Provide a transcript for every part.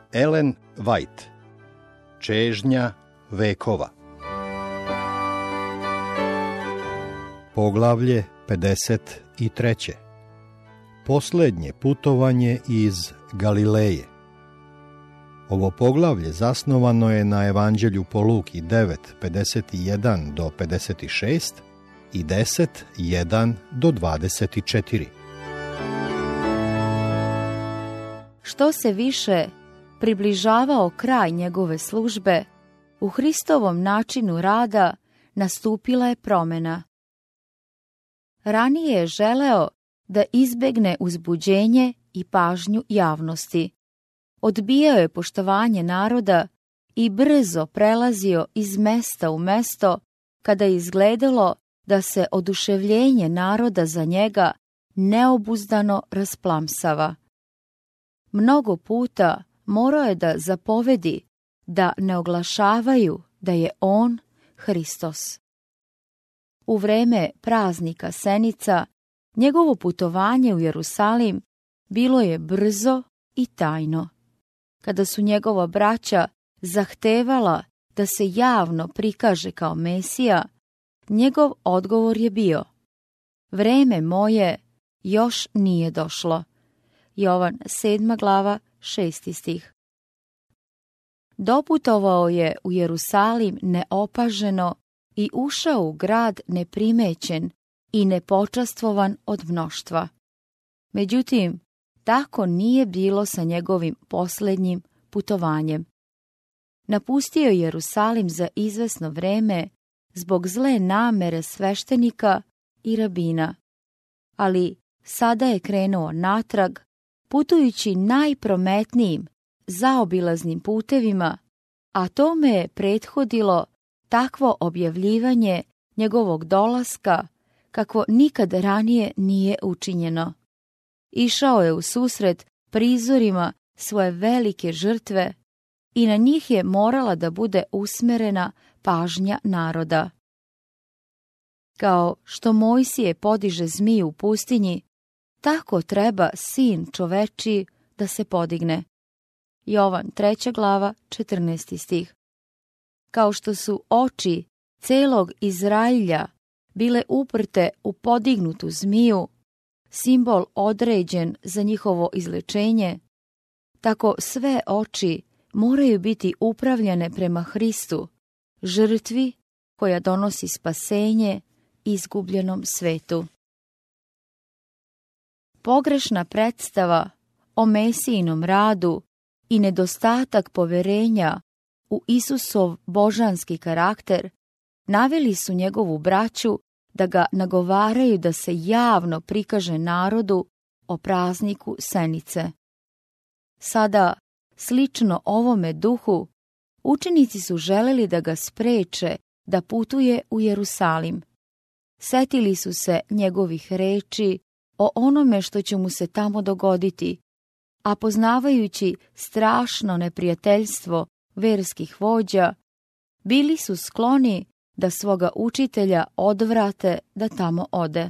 Ellen White. Čežnja vekova. Poglavlje 53. Posljednje putovanje iz Galileje. Ovo poglavlje zasnovano je na Evanđelju po Luki 9:51 do 56 i 10:1 do 24. Što se više približavao kraj njegove službe, u Hristovom načinu rada nastupila je promjena. Ranije je želeo da izbjegne uzbuđenje i pažnju javnosti. Odbijao je poštovanje naroda i brzo prelazio iz mesta u mesto kada je izgledalo da se oduševljenje naroda za njega neobuzdano rasplamsava. Mnogo puta morao je da zapovedi da ne oglašavaju da je on Hristos. U vreme praznika Senica, njegovo putovanje u Jerusalim bilo je brzo i tajno. Kada su njegova braća zahtevala da se javno prikaže kao Mesija, njegov odgovor je bio: vreme moje još nije došlo. Jovan 7. glava 6. stih. Doputovao je u Jerusalim neopaženo i ušao u grad neprimećen i nepočastvovan od mnoštva. Međutim, tako nije bilo sa njegovim posljednjim putovanjem. Napustio je Jerusalim za izvesno vreme zbog zle namere sveštenika i rabina, ali sada je krenuo natrag, putujući najprometnijim zaobilaznim putevima, a tome je prethodilo takvo objavljivanje njegovog dolaska kako nikad ranije nije učinjeno. Išao je u susret prizorima svoje velike žrtve i na njih je morala da bude usmerena pažnja naroda. Kao što Mojsije podiže zmiju u pustinji, tako treba sin čovečiji da se podigne. Jovan 3. glava 14. stih. Kao što su oči celog Izrailja bile uprte u podignutu zmiju, simbol određen za njihovo izlečenje, tako sve oči moraju biti upravljene prema Hristu, žrtvi koja donosi spasenje izgubljenom svetu. Pogrešna predstava o Mesijinom radu i nedostatak poverenja u Isusov božanski karakter naveli su njegovu braću da ga nagovaraju da se javno prikaže narodu o prazniku Senice. Sada, slično ovome duhu, učenici su želeli da ga spreče da putuje u Jerusalim. Setili su se njegovih reči o onome što će mu se tamo dogoditi, a poznavajući strašno neprijateljstvo verskih vođa, bili su skloni da svoga učitelja odvrate da tamo ode.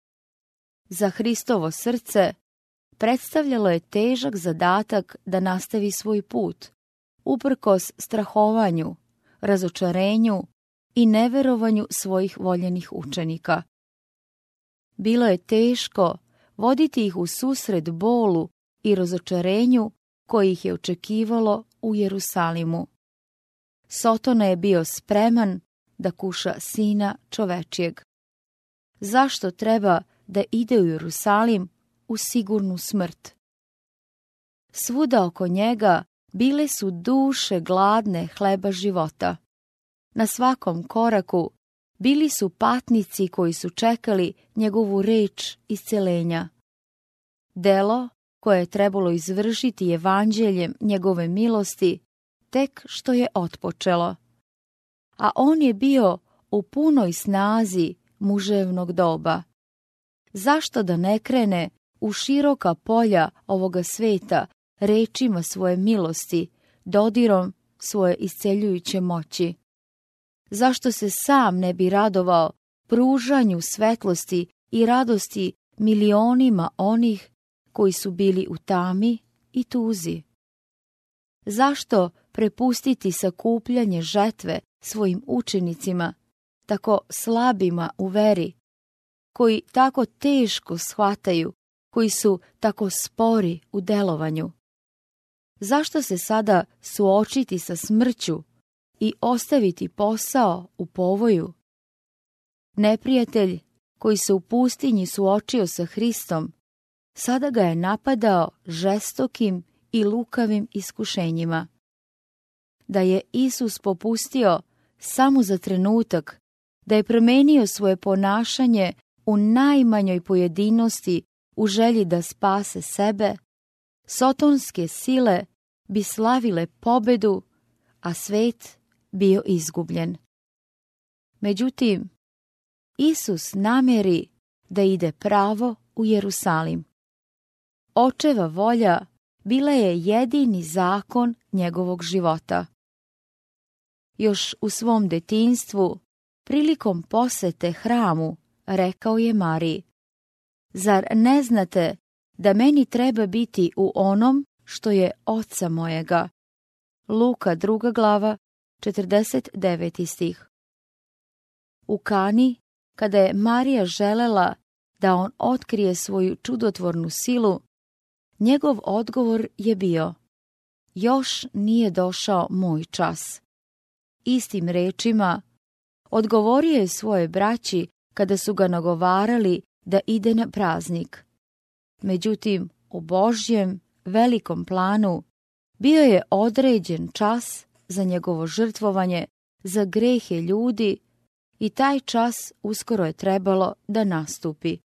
Za Hristovo srce predstavljalo je težak zadatak da nastavi svoj put, uprkos strahovanju, razočarenju i neverovanju svojih voljenih učenika. Bilo je teško voditi ih u susret bolu i razočarenju koji ih je očekivalo u Jerusalimu. Sotona je bio spreman da kuša sina čovečijeg. Zašto treba da ide u Jerusalim u sigurnu smrt? Svuda oko njega bile su duše gladne hleba života. Na svakom koraku bili su patnici koji su čekali njegovu reč iscelenja. Delo koje je trebalo izvršiti evanđeljem njegove milosti tek što je otpočelo. A on je bio u punoj snazi muževnog doba. Zašto da ne krene u široka polja ovoga sveta rečima svoje milosti, dodirom svoje isceljujuće moći? Zašto se sam ne bi radovao pružanju svetlosti i radosti milionima onih koji su bili u tami i tuzi? Zašto prepustiti sakupljanje žetve svojim učenicima, tako slabima u veri, koji tako teško shvataju, koji su tako spori u delovanju? Zašto se sada suočiti sa smrću i ostaviti posao u povoju? Neprijatelj koji se u pustinji suočio sa Hristom, sada ga je napadao žestokim i lukavim iskušenjima. Da je Isus popustio samo za trenutak, da je promenio svoje ponašanje u najmanjoj pojedinosti u želji da spase sebe, sotonske sile bi slavile pobedu, a svet bio izgubljen. Međutim, Isus namjeri da ide pravo u Jerusalim. Očeva volja bila je jedini zakon njegovog života. Još u svom detinjstvu, prilikom posete hramu, rekao je Mariji: Zar ne znate da meni treba biti u onom što je oca mojega? Luka 2. glava, 49. stih. U Kani, kada je Marija želela da on otkrije svoju čudotvornu silu, njegov odgovor je bio: još nije došao moj čas. Istim rečima odgovorio je svoje braći kada su ga nagovarali da ide na praznik. Međutim, u Božjem velikom planu bio je određen čas za njegovo žrtvovanje za grehe ljudi i taj čas uskoro je trebalo da nastupi.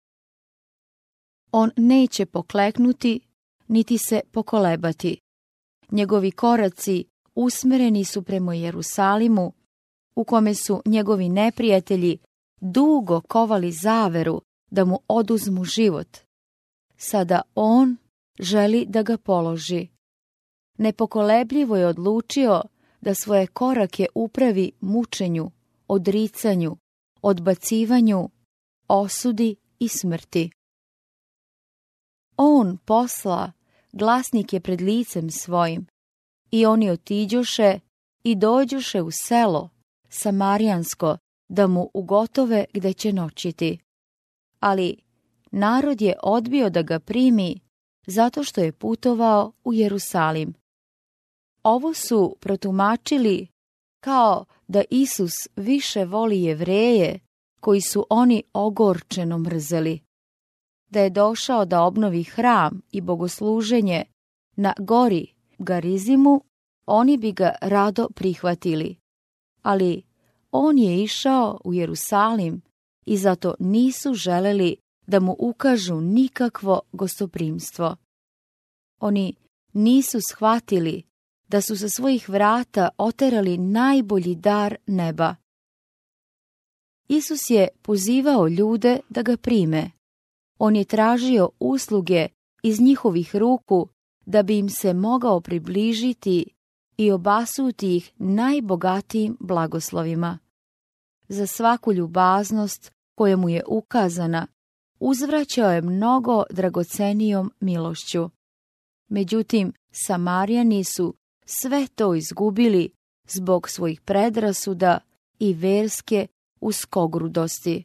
On neće pokleknuti, niti se pokolebati. Njegovi koraci usmereni su prema Jerusalimu, u kome su njegovi neprijatelji dugo kovali zaveru da mu oduzmu život. Sada on želi da ga položi. Nepokolebljivo je odlučio da svoje korake upravi mučenju, odricanju, odbacivanju, osudi i smrti. On posla glasnik je pred licem svojim, i oni otiđoše i dođoše u selo samarijansko da mu ugotove gde će noćiti. Ali narod je odbio da ga primi zato što je putovao u Jerusalim. Ovo su protumačili kao da Isus više voli Jevreje koji su oni ogorčeno mrzeli. Da je došao da obnovi hram i bogosluženje na gori Garizimu, oni bi ga rado prihvatili. Ali on je išao u Jerusalim i zato nisu želeli da mu ukažu nikakvo gostoprimstvo. Oni nisu shvatili da su sa svojih vrata oterali najbolji dar neba. Isus je pozivao ljude da ga prime. On je tražio usluge iz njihovih ruku da bi im se mogao približiti i obasuti ih najbogatijim blagoslovima. Za svaku ljubaznost koja mu je ukazana, uzvraćao je mnogo dragocenijom milošću. Međutim, Samarijani su sve to izgubili zbog svojih predrasuda i verske uskogrudosti.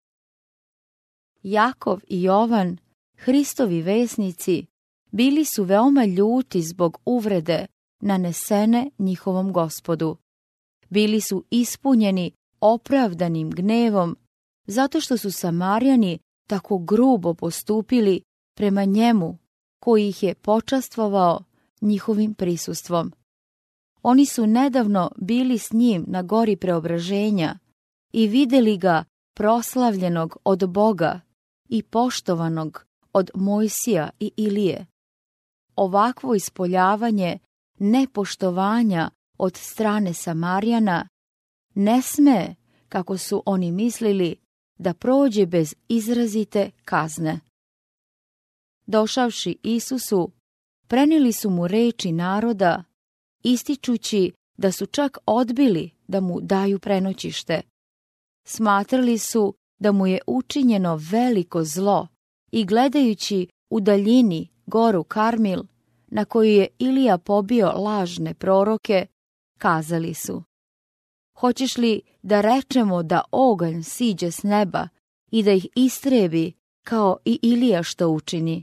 Jakov i Jovan, Hristovi vesnici, bili su veoma ljuti zbog uvrede nanesene njihovom Gospodu. Bili su ispunjeni opravdanim gnevom zato što su Samarijani tako grubo postupili prema njemu koji ih je počastvovao njihovim prisustvom. Oni su nedavno bili s njim na gori Preobraženja i vidjeli ga proslavljenog od Boga i poštovanog od Mojsija i Ilije. Ovakvo ispoljavanje nepoštovanja od strane Samarijana ne sme, kako su oni mislili, da prođe bez izrazite kazne. Došavši Isusu, prenijeli su mu reči naroda, ističući da su čak odbili da mu daju prenoćište. Smatrali su da mu je učinjeno veliko zlo i gledajući u daljini goru Karmil, na koju je Ilija pobio lažne proroke, kazali su: hoćeš li da rečemo da oganj siđe s neba i da ih istrebi kao i Ilija što učini?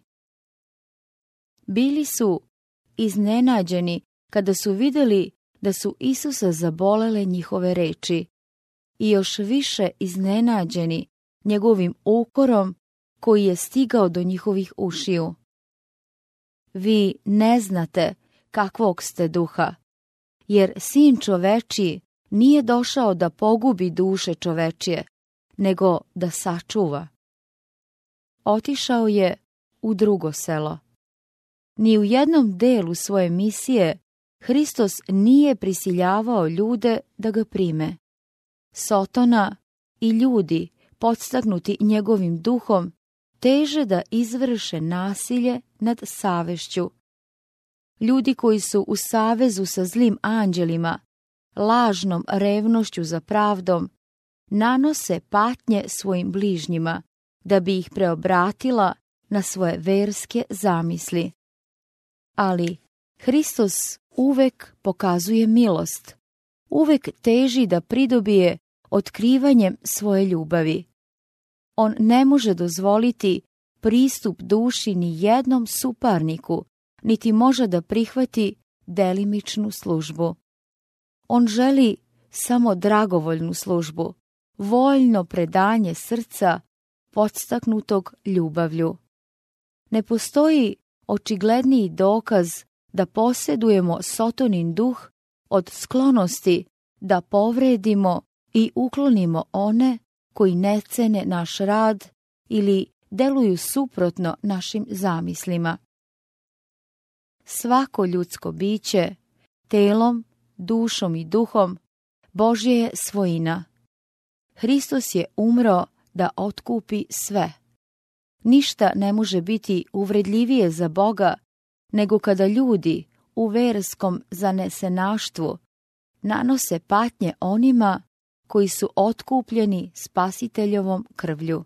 Bili su iznenađeni kada su vidjeli da su Isusa zabolele njihove reči i još više iznenađeni njegovim ukorom koji je stigao do njihovih ušiju. Vi ne znate kakvog ste duha, jer Sin čovečiji nije došao da pogubi duše čovečije, nego da sačuva. Otišao je u drugo selo. Ni u jednom delu svoje misije Hristos nije prisiljavao ljude da ga prime. Sotona i ljudi, podstaknuti njegovim duhom, teže da izvrše nasilje nad savešću. Ljudi koji su u savezu sa zlim anđelima, lažnom revnošću za pravdom, nanose patnje svojim bližnjima, da bi ih preobratila na svoje verske zamisli. Ali Hristos uvek pokazuje milost, uvek teži da pridobije otkrivanjem svoje ljubavi. On ne može dozvoliti pristup duši ni jednom suparniku, niti može da prihvati delimičnu službu. On želi samo dragovoljnu službu, voljno predanje srca podstaknutog ljubavlju. Ne postoji očigledniji dokaz da posjedujemo Sotonin duh od sklonosti da povredimo i uklonimo one koji ne cene naš rad ili deluju suprotno našim zamislima. Svako ljudsko biće, telom, dušom i duhom, Božje je svojina. Hristos je umro da otkupi sve. Ništa ne može biti uvredljivije za Boga nego kada ljudi u verskom zanesenaštvu nanose patnje onima koji su otkupljeni Spasiteljovom krvlju.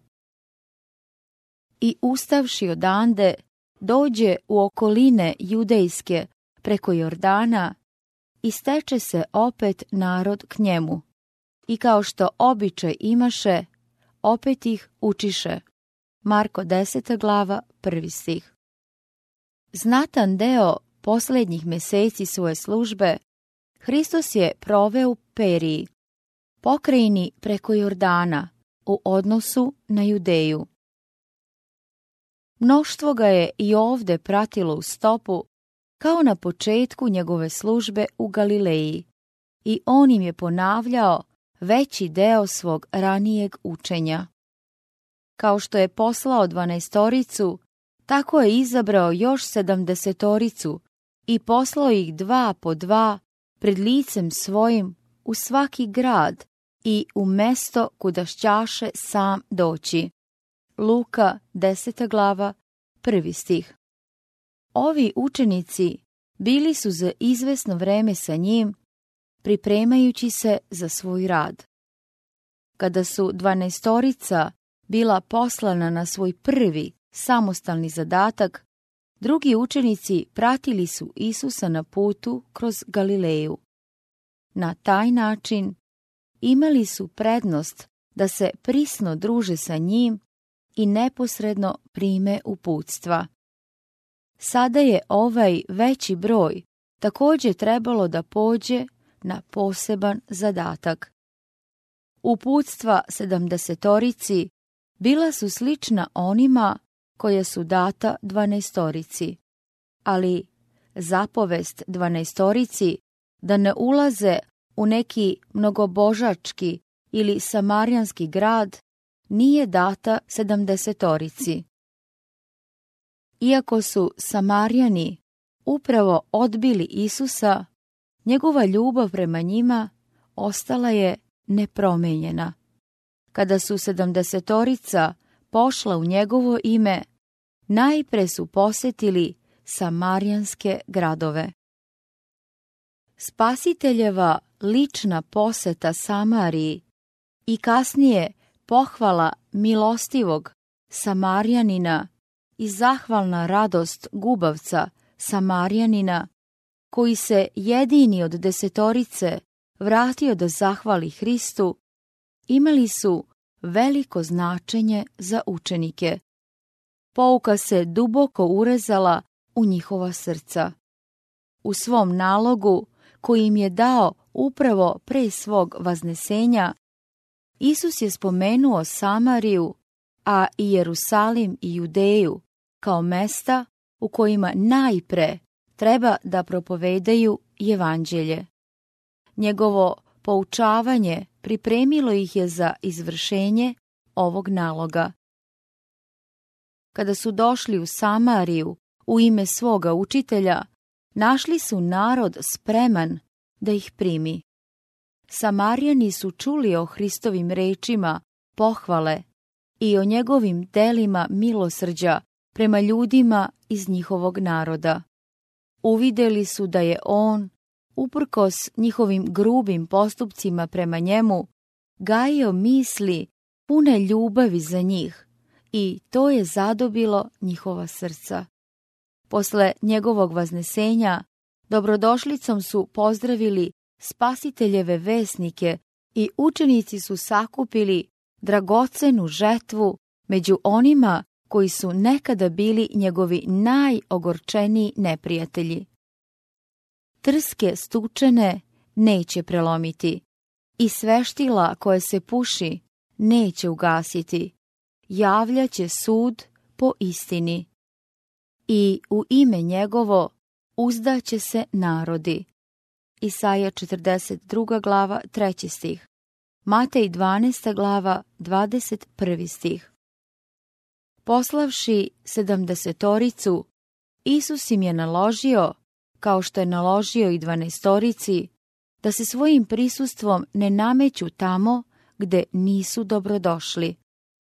I ustavši odande, dođe u okoline judejske preko Jordana i steče se opet narod k njemu. I kao što običaj imaše, opet ih učiše. Marko 10. glava, 1. stih. Znatan deo posljednjih meseci svoje službe Hristos je proveo u Periji, pokrajini preko Jordana, u odnosu na Judeju. Mnoštvo ga je i ovde pratilo u stopu, kao na početku njegove službe u Galileji, i on im je ponavljao veći deo svog ranijeg učenja. Kao što je poslao 12, tako je izabrao još 70 i poslao ih 2 po 2 pred licem svojim u svaki grad i u mesto kuda šćaše sam doći. Luka 10. glava, 1. stih. Ovi učenici bili su za izvesno vreme sa njim, pripremajući se za svoj rad. Kada su 12 bila poslana na svoj prvi samostalni zadatak, drugi učenici pratili su Isusa na putu kroz Galileju. Na taj način imali su prednost da se prisno druže sa njim i neposredno prime uputstva. Sada je ovaj veći broj također trebalo da pođe na poseban zadatak. Uputstva 70 bila su slična onima koja su data 12, ali zapovest 12 da ne ulaze u neki mnogobožački ili samarijanski grad nije data 70. Iako su Samarijani upravo odbili Isusa, njegova ljubav prema njima ostala je nepromenjena. Kada su 70 pošla u njegovo ime, najpre su posjetili samarijanske gradove. Spasiteljeva lična poseta Samariji i kasnije pohvala milostivog Samarijanina i zahvalna radost gubavca Samarjanina, koji se jedini od 10 vratio da zahvali Hristu, imali su veliko značenje za učenike. Pouka se duboko urezala u njihova srca. U svom nalogu, koji im je dao upravo pre svog vaznesenja, Isus je spomenuo Samariju, a i Jerusalim i Judeju kao mesta u kojima najpre treba da propovedaju evanđelje. Njegovo poučavanje pripremilo ih je za izvršenje ovog naloga. Kada su došli u Samariju u ime svoga učitelja, našli su narod spreman da ih primi. Samarjani su čuli o Hristovim rečima pohvale i o njegovim delima milosrđa prema ljudima iz njihovog naroda. Uvideli su da je on, uprkos njihovim grubim postupcima prema njemu, gajio misli pune ljubavi za njih i to je zadobilo njihova srca. Posle njegovog vaznesenja, dobrodošlicom su pozdravili spasiteljeve vesnike i učenici su sakupili dragocenu žetvu među onima koji su nekada bili njegovi najogorčeniji neprijatelji. Trske stučene neće prelomiti i sveštila koje se puši neće ugasiti. Javljaće sud po istini. I u ime njegovo uzdaće se narodi. Isaja 42. glava 3. stih. Matej 12. glava 21. stih. Poslavši 70, Isus im je naložio, kao što je naložio i 12, da se svojim prisustvom ne nameću tamo gde nisu dobrodošli.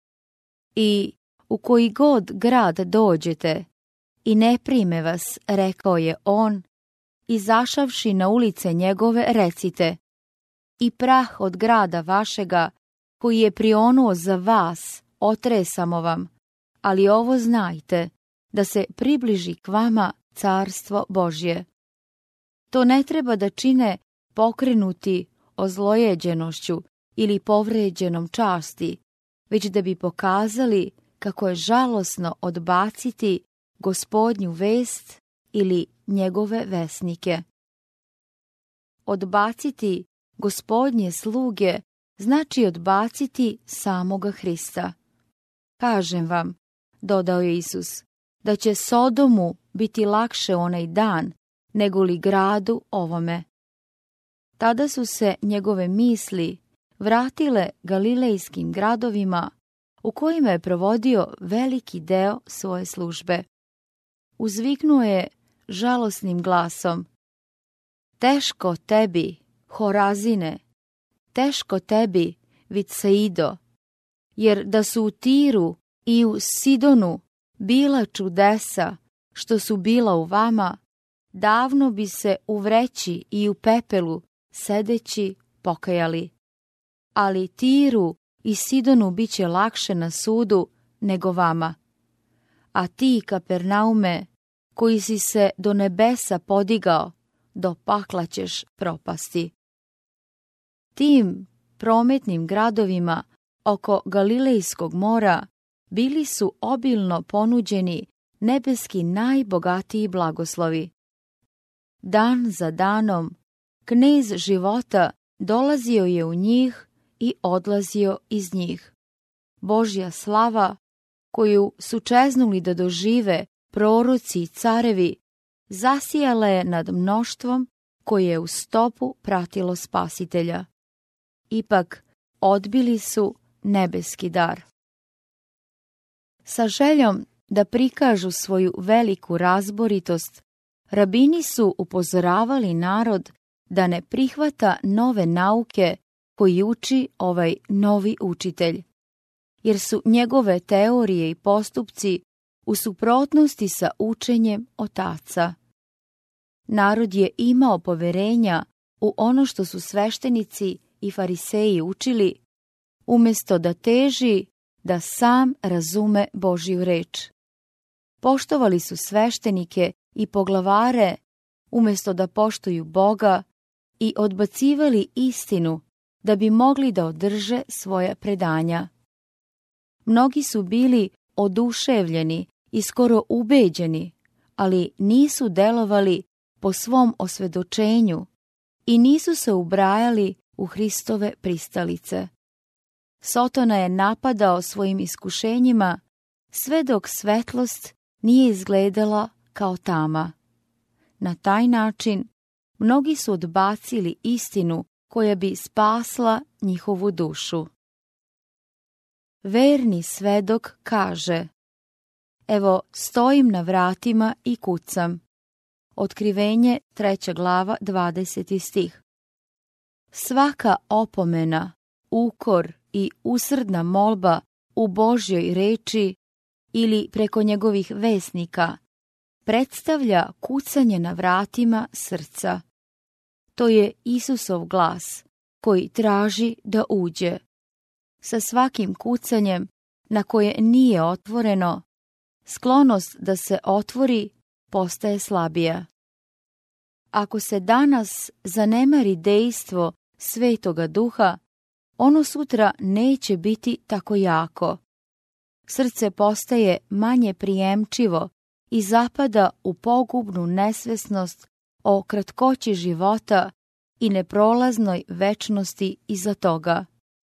I u koji god grad dođete i ne prime vas, rekao je on, izašavši na ulice njegove recite, i prah od grada vašega, koji je prionuo za vas, otresamo vam, ali ovo znajte, da se približi k vama carstvo Božje. To ne treba da čine pokrenuti ozlojeđenošću ili povređenom časti, već da bi pokazali kako je žalosno odbaciti Gospodnju vest ili njegove vesnike. Odbaciti Gospodnje sluge znači odbaciti samoga Hrista. Kažem vam, dodao je Isus, da će Sodomu biti lakše onaj dan nego li gradu ovome. Tada su se njegove misli vratile galilejskim gradovima u kojima je provodio veliki deo svoje službe. Uzviknuo je žalosnim glasom: teško tebi, Horazine, teško tebi, Vicaido, jer da su u Tiru i u Sidonu bila čudesa što su bila u vama, davno bi se u vreći i u pepelu sedeći pokajali. Ali Tiru i Sidonu biće lakše na sudu nego vama. A ti, Kapernaume, koji si se do nebesa podigao, do pakla ćeš propasti. Tim prometnim gradovima oko Galilejskog mora bili su obilno ponuđeni nebeski najbogatiji blagoslovi. Dan za danom, knez života dolazio je u njih i odlazio iz njih. Božja slava, koju su čeznuli da dožive proroci i carevi, zasijala je nad mnoštvom koje je u stopu pratilo Spasitelja. Ipak odbili su nebeski dar. Sa željom da prikažu svoju veliku razboritost, rabini su upozoravali narod da ne prihvata nove nauke koji uči ovaj novi učitelj, jer su njegove teorije i postupci u suprotnosti sa učenjem otaca. Narod je imao poverenja u ono što su sveštenici i fariseji učili, umjesto da teži da sam razume Božju reč. Poštovali su sveštenike i poglavare umjesto da poštuju Boga i odbacivali istinu da bi mogli da održe svoja predanja. Mnogi su bili oduševljeni i skoro ubeđeni, ali nisu delovali po svom osvedočenju i nisu se ubrajali u Hristove pristalice. Sotona je napadao svojim iskušenjima sve dok svetlost nije izgledala kao tama. Na taj način mnogi su odbacili istinu koja bi spasla njihovu dušu. Verni svedok kaže: Evo, stojim na vratima i kucam. Otkrivenje 3. glava 20. stih. Svaka opomena, ukor i usrdna molba u Božjoj reči ili preko njegovih vesnika predstavlja kucanje na vratima srca. To je Isusov glas koji traži da uđe. Sa svakim kucanjem na koje nije otvoreno, sklonost da se otvori postaje slabija. Ako se danas zanemari dejstvo Svetoga Duha, ono sutra neće biti tako jako. Srce postaje manje prijemčivo i zapada u pogubnu nesvesnost o kratkoći života i neprolaznoj večnosti iza toga.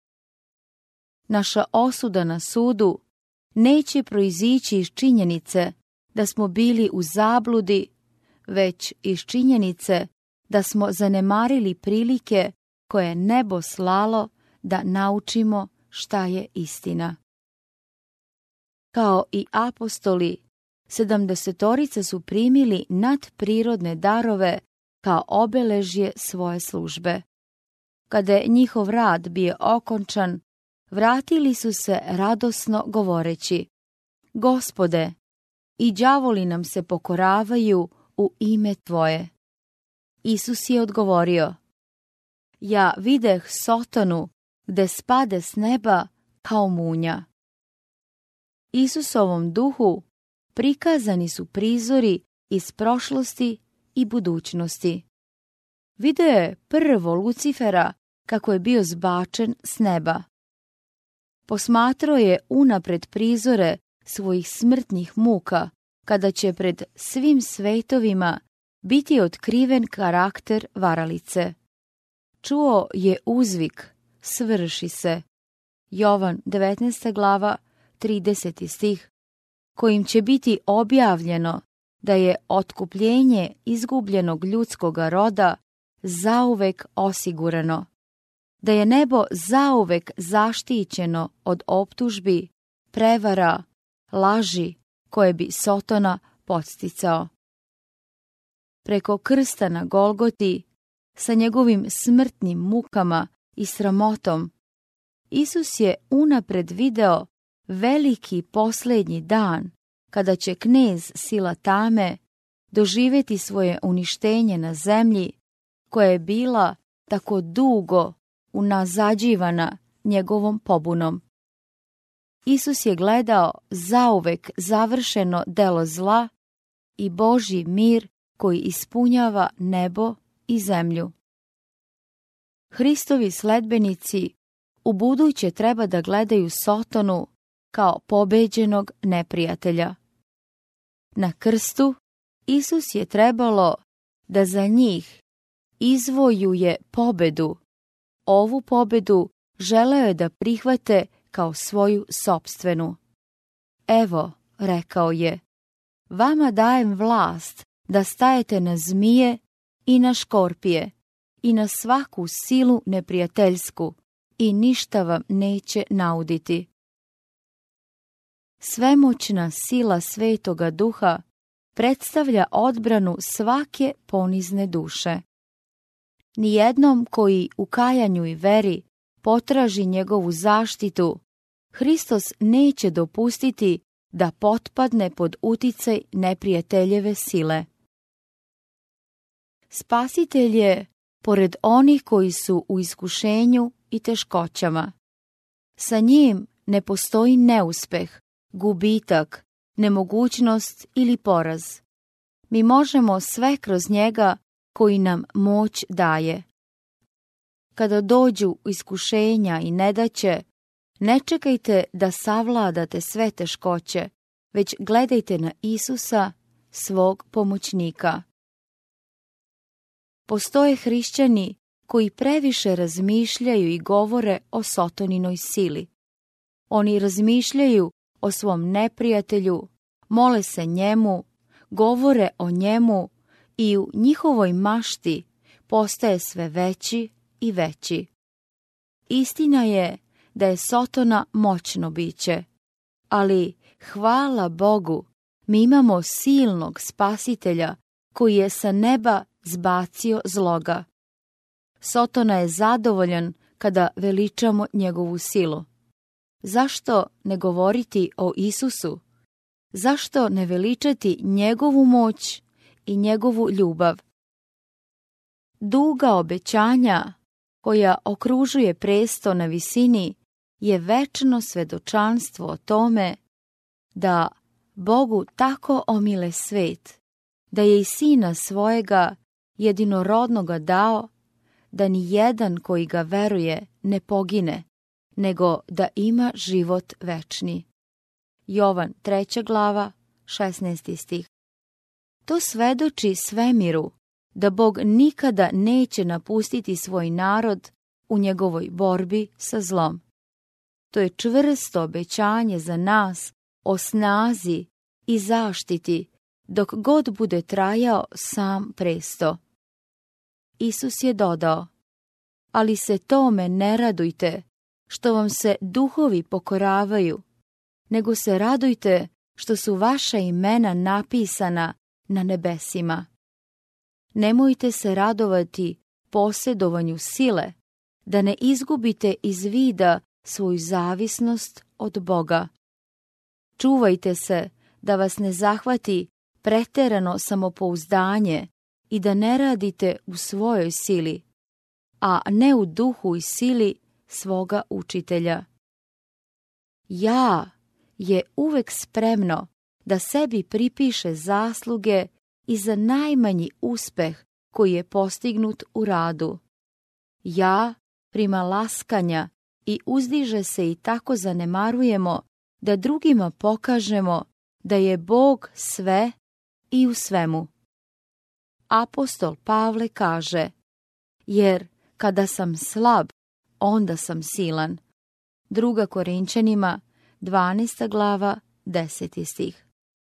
Naša osuda na sudu neće proizići iz činjenice da smo bili u zabludi, već iz činjenice da smo zanemarili prilike koje je nebo slalo da naučimo šta je istina. Kao i apostoli, 70 su primili nadprirodne darove kao obeležje svoje službe. Kada je njihov rad bio okončan, vratili su se radosno govoreći: Gospode, i đavoli nam se pokoravaju u ime Tvoje. Isus je odgovorio: Ja videh Sotonu gde spade s neba kao munja. Isusovom duhu prikazani su prizori iz prošlosti i budućnosti. Video je prvo Lucifera kako je bio zbačen s neba. Posmatrao je unapred prizore svojih smrtnih muka, kada će pred svim svetovima biti otkriven karakter varalice. Čuo je uzvik: svrši se. Jovan 19. glava 30. stih, kojim će biti objavljeno da je otkupljenje izgubljenog ljudskoga roda zauvek osigurano, da je nebo zauvek zaštićeno od optužbi, prevara, laži koje bi Sotona podsticao. Preko krsta na Golgoti, sa njegovim smrtnim mukama i sramotom, Isus je unapred video veliki posljednji dan, kada će knez sila tame doživjeti svoje uništenje na zemlji, koja je bila tako dugo unazađivana njegovom pobunom. Isus je gledao zauvek završeno delo zla i Božji mir koji ispunjava nebo i zemlju. Hristovi sledbenici ubuduće treba da gledaju Sotonu kao pobeđenog neprijatelja. Na krstu Isus je trebalo da za njih izvojuje pobedu. Ovu pobedu želeo je da prihvate kao svoju sopstvenu. Evo, rekao je, vama dajem vlast da stajete na zmije i na škorpije i na svaku silu neprijateljsku i ništa vam neće nauditi. Svemoćna sila Svetoga Duha predstavlja odbranu svake ponizne duše. Nijednom koji u kajanju i veri potraži njegovu zaštitu, Hristos neće dopustiti da potpadne pod uticaj neprijateljeve sile. Spasitelj je pored onih koji su u iskušenju i teškoćama. Sa njim ne postoji neuspeh, gubitak, nemogućnost ili poraz. mi možemo sve kroz njega koji nam moć daje. Kada dođu iskušenja i nedaće, ne čekajte da savladate sve teškoće, već gledajte na Isusa, svog pomoćnika. Postoje hrišćani koji previše razmišljaju i govore o Sotoninoj sili. Oni razmišljaju o svom neprijatelju, mole se njemu, govore o njemu i u njihovoj mašti postaje sve veći i veći. Istina je da je Sotona moćno biće, ali hvala Bogu, mi imamo silnog spasitelja koji je sa neba zbacio zloga. Sotona je zadovoljan kada veličamo njegovu silu. Zašto ne govoriti o Isusu? Zašto ne veličati njegovu moć i njegovu ljubav? Duga obećanja koja okružuje presto na visini je večno svedočanstvo o tome da Bogu tako omile svet, da je i Sina svojega jedinorodnoga dao, da ni jedan koji ga veruje ne pogine, nego da ima život večni. Jovan 3. glava, 16. stih. To svedoči svemiru da Bog nikada neće napustiti svoj narod u njegovoj borbi sa zlom. To je čvrsto obećanje za nas o snazi i zaštiti dok god bude trajao sam presto. Isus je dodao: ali se tome ne radujte što vam se duhovi pokoravaju, nego se radujte što su vaša imena napisana na nebesima. Nemojte se radovati posjedovanju sile, da ne izgubite iz vida svoju zavisnost od Boga. Čuvajte se da vas ne zahvati preterano samopouzdanje i da ne radite u svojoj sili, a ne u duhu i sili svoga učitelja. Ja je uvek spremno da sebi pripiše zasluge i za najmanji uspeh koji je postignut u radu. Ja prima laskanja i uzdiže se i tako zanemarujemo da drugima pokažemo da je Bog sve i u svemu. Apostol Pavle kaže: jer kada sam slab, onda sam silan. 2. Korinćanima 12. glava 10. stih.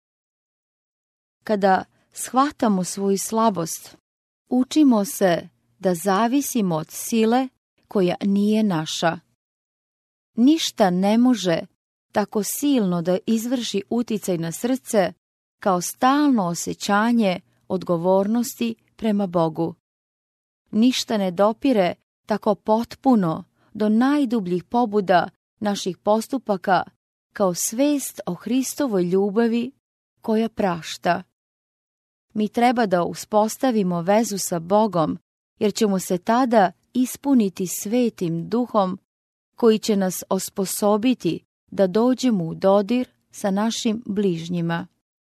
Kada shvatamo svoju slabost, učimo se da zavisimo od sile koja nije naša. Ništa ne može tako silno da izvrši uticaj na srce kao stalno osjećanje odgovornosti prema Bogu. Ništa ne dopire tako potpuno do najdubljih pobuda naših postupaka kao svest o Hristovoj ljubavi koja prašta. Mi treba da uspostavimo vezu sa Bogom, jer ćemo se tada ispuniti svetim duhom koji će nas osposobiti da dođemo u dodir sa našim bližnjima.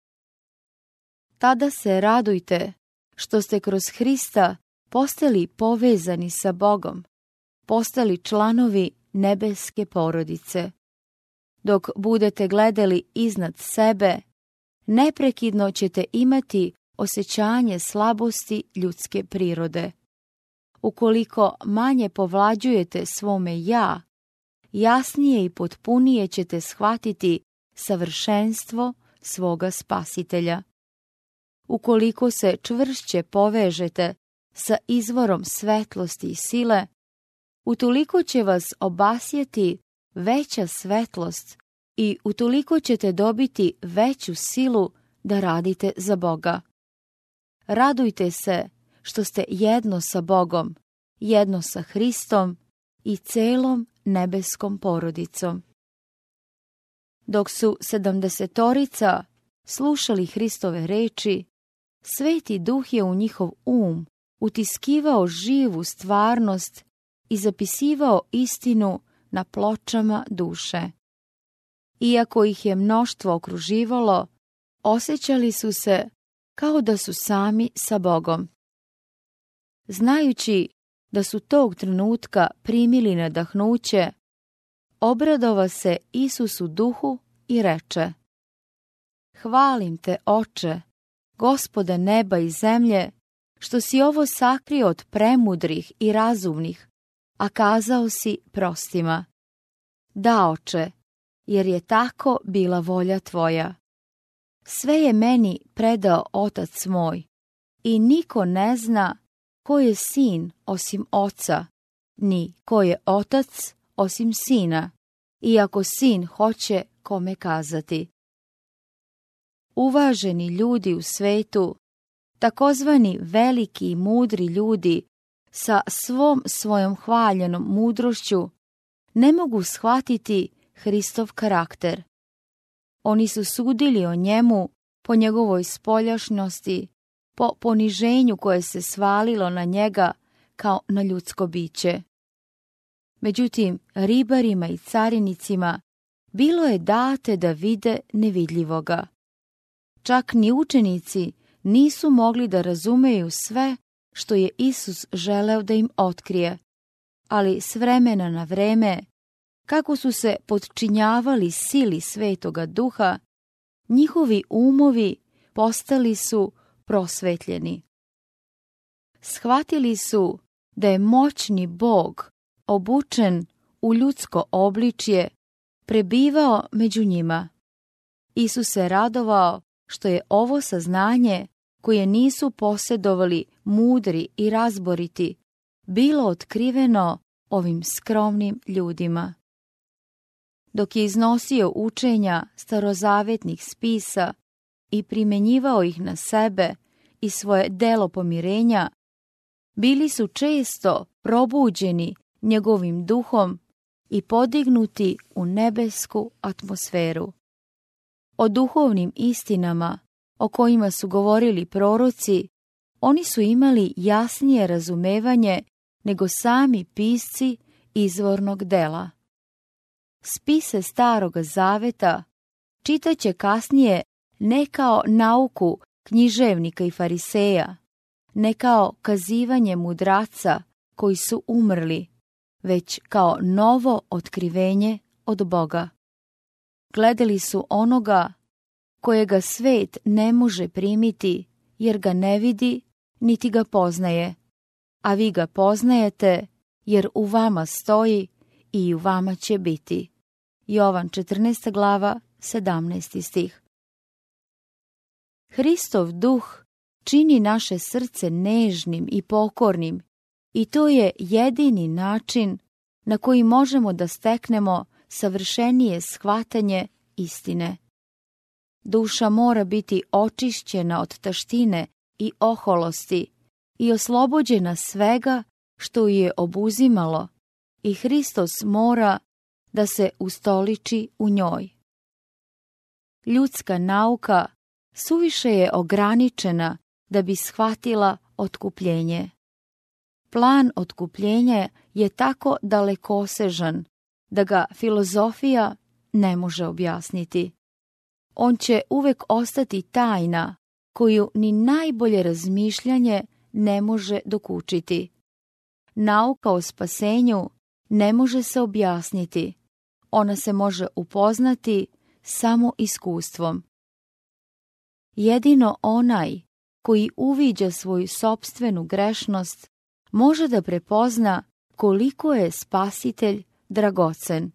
Tada se radujte što ste kroz Hrista postali povezani sa Bogom, postali članovi nebeske porodice. Dok budete gledali iznad sebe, neprekidno ćete imati osjećanje slabosti ljudske prirode. Ukoliko manje povlađujete svome ja, jasnije i potpunije ćete shvatiti savršenstvo svoga Spasitelja. Ukoliko se čvršće povežete sa izvorom svetlosti i sile, utoliko će vas obasjeti veća svetlost i utoliko ćete dobiti veću silu da radite za Boga. Radujte se što ste jedno sa Bogom, jedno sa Hristom i celom nebeskom porodicom. Dok su 70 slušali Hristove reči, Sveti Duh je u njihov utiskivao živu stvarnost i zapisivao istinu na pločama duše. Iako ih je mnoštvo okruživalo, osjećali su se kao da su sami sa Bogom. Znajući da su tog trenutka primili nadahnuće, obradova se Isus u duhu i reče: Hvalim te, Oče, Gospode neba i zemlje, što si ovo sakrio od premudrih i razumnih, a kazao si prostima. Da, Oče, jer je tako bila volja tvoja. Sve je meni predao Otac moj, i niko ne zna ko je sin osim Oca, ni ko je Otac osim Sina, iako Sin hoće kome kazati. Uvaženi ljudi u svetu, takozvani veliki i mudri ljudi sa svom svojom hvaljenom mudrošću, ne mogu shvatiti Hristov karakter. Oni su sudili o njemu po njegovoj spoljašnosti, po poniženju koje se svalilo na njega kao na ljudsko biće. Međutim, ribarima i carinicima bilo je date da vide nevidljivoga. Čak ni učenici nisu mogli da razumeju sve što je Isus želeo da im otkrije, ali s vremena na vreme, kako su se podčinjavali sili Svetoga Duha, njihovi umovi postali su prosvetljeni. Shvatili su da je moćni Bog, obučen u ljudsko obličje, prebivao među njima. Isus se radovao što je ovo saznanje, koje nisu posjedovali mudri i razboriti, bilo otkriveno ovim skromnim ljudima. Dok je iznosio učenja starozavetnih spisa i primenjivao ih na sebe i svoje delo pomirenja, bili su često probuđeni njegovim duhom i podignuti u nebesku atmosferu. O duhovnim istinama o kojima su govorili proroci, oni su imali jasnije razumevanje nego sami pisci izvornog dela. Spise Staroga Zaveta čitaće kasnije ne kao nauku književnika i fariseja, ne kao kazivanje mudraca koji su umrli, već kao novo otkrivenje od Boga. Gledali su onoga kojega svet ne može primiti, jer ga ne vidi, niti ga poznaje, a vi ga poznajete, jer u vama stoji i u vama će biti. Jovan 14. glava, 17. stih. Hristov duh čini naše srce nežnim i pokornim, i to je jedini način na koji možemo da steknemo savršenije shvatanje istine. Duša mora biti očišćena od taštine i oholosti i oslobođena svega što ju je obuzimalo, i Hristos mora da se ustoliči u njoj. Ljudska nauka suviše je ograničena da bi shvatila otkupljenje. Plan otkupljenja je tako dalekosežan da ga filozofija ne može objasniti. On će uvek ostati tajna koju ni najbolje razmišljanje ne može dokučiti. Nauka o spasenju ne može se objasniti. Ona se može upoznati samo iskustvom. Jedino onaj koji uviđa svoju sopstvenu grešnost može da prepozna koliko je Spasitelj dragocen.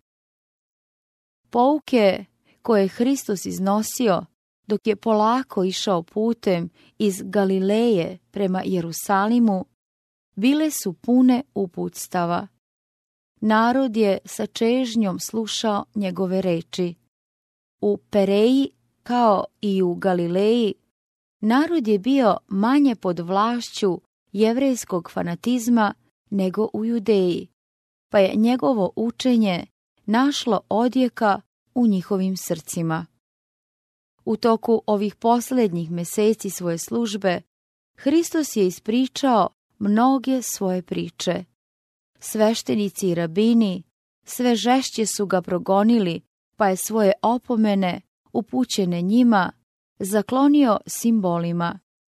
Pouke koje je Hristos iznosio dok je polako išao putem iz Galileje prema Jerusalimu, bile su pune uputstava. Narod je sa čežnjom slušao njegove reči. U Pereji, kao i u Galileji, narod je bio manje pod vlašću jevrejskog fanatizma nego u Judeji, pa je njegovo učenje našlo odjeka u njihovim srcima. U toku ovih posljednjih meseci svoje službe, Hristos je ispričao mnoge svoje priče. Sveštenici i rabini sve žešće su ga progonili, pa je svoje opomene, upućene njima, zaklonio simbolima,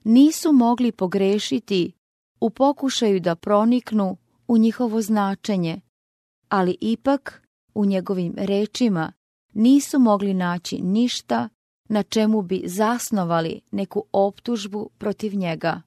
nisu mogli pogrešiti u pokušaju da proniknu u njihovo značenje, ali ipak u njegovim rečima nisu mogli naći ništa na čemu bi zasnovali neku optužbu protiv njega.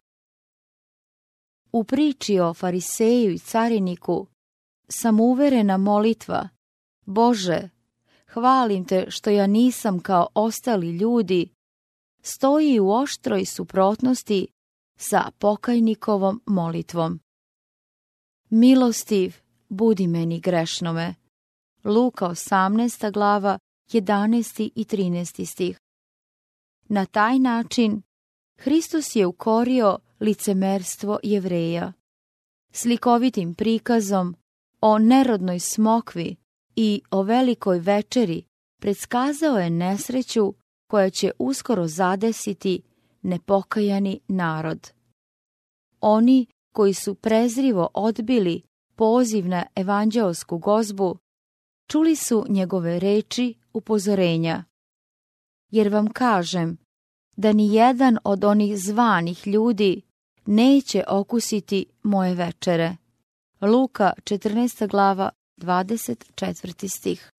U priči o fariseju i cariniku samouverena molitva: Bože, hvalim te što ja nisam kao ostali ljudi, stoji u oštroj suprotnosti sa pokajnikovom molitvom. Milostiv budi meni grešnome. Luka 18. glava, 11. i 13. stih. Na taj način Hristos je ukorio licemerstvo Jevreja. Slikovitim prikazom o nerodnoj smokvi i o velikoj večeri predskazao je nesreću koja će uskoro zadesiti nepokajani narod. Oni koji su prezrivo odbili poziv na evanđeosku gozbu, čuli su njegove reči upozorenja. Jer vam kažem da ni jedan od onih zvanih ljudi neće okusiti moje večere. Luka 14. glava, 24. stih.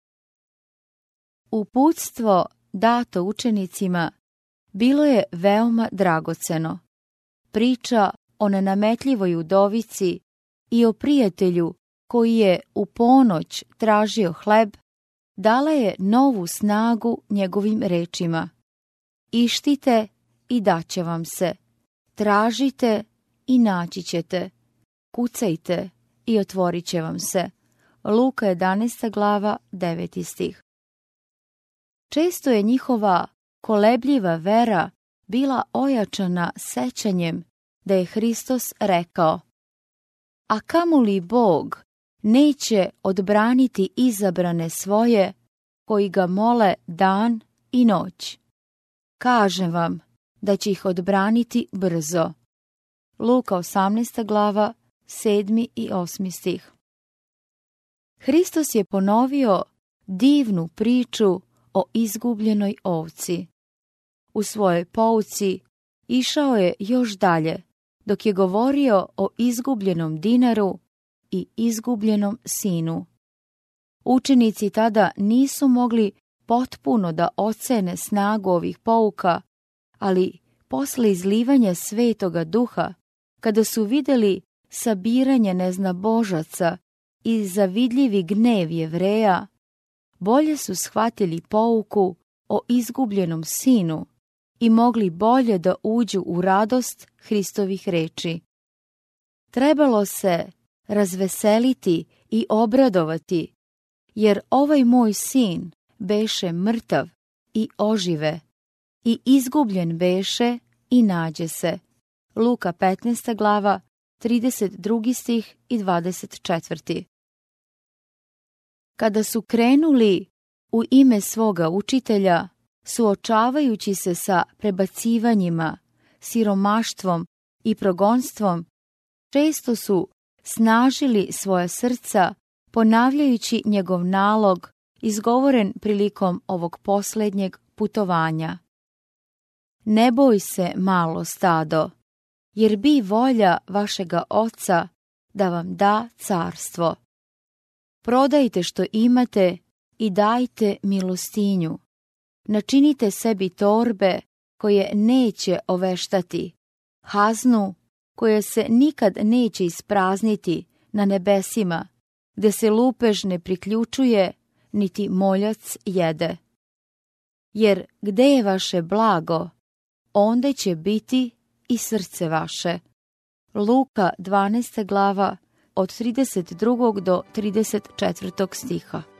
Uputstvo dato učenicima bilo je veoma dragoceno. Priča o nenametljivoj udovici i o prijatelju koji je u ponoć tražio hleb dala je novu snagu njegovim rečima. Ištite i daće vam se, tražite i naći ćete, kucajte i otvorit će vam se. Luka 11. glava, 9. stih. Često je njihova kolebljiva vera bila ojačana sećanjem da je Hristos rekao: a kamoli Bog neće odbraniti izabrane svoje koji ga mole dan i noć. Kažem vam da će ih odbraniti brzo. Luka 18. glava, 7. i 8. stih. Hristos je ponovio divnu priču o izgubljenoj ovci. U svojoj pouci išao je još dalje, dok je govorio o izgubljenom dinaru i izgubljenom sinu. Učenici tada nisu mogli potpuno da ocene snagu ovih pouka, ali posle izlivanja Svetoga Duha, kada su vidjeli sabiranje neznabožaca i zavidljivi gnev Jevreja, bolje su shvatili pouku o izgubljenom sinu i mogli bolje da uđu u radost Hristovih reči. Trebalo se razveseliti i obradovati, jer ovaj moj sin beše mrtav i ožive, i izgubljen beše i nađe se. Luka 15. glava, 32. stih i 24. Kada su krenuli u ime svoga učitelja, suočavajući se sa prebacivanjima, siromaštvom i progonstvom, često su snažili svoja srca ponavljajući njegov nalog izgovoren prilikom ovog posljednjeg putovanja. Ne boj se, malo stado, jer bi volja vašega Oca da vam da carstvo. Prodajte što imate i dajte milostinju. Načinite sebi torbe koje neće oveštati, haznu koja se nikad neće isprazniti na nebesima, gde se lupež ne priključuje, niti moljac jede. Jer gde je vaše blago, onda će biti i srce vaše. Luka 12. glava od 32. do 34. stiha.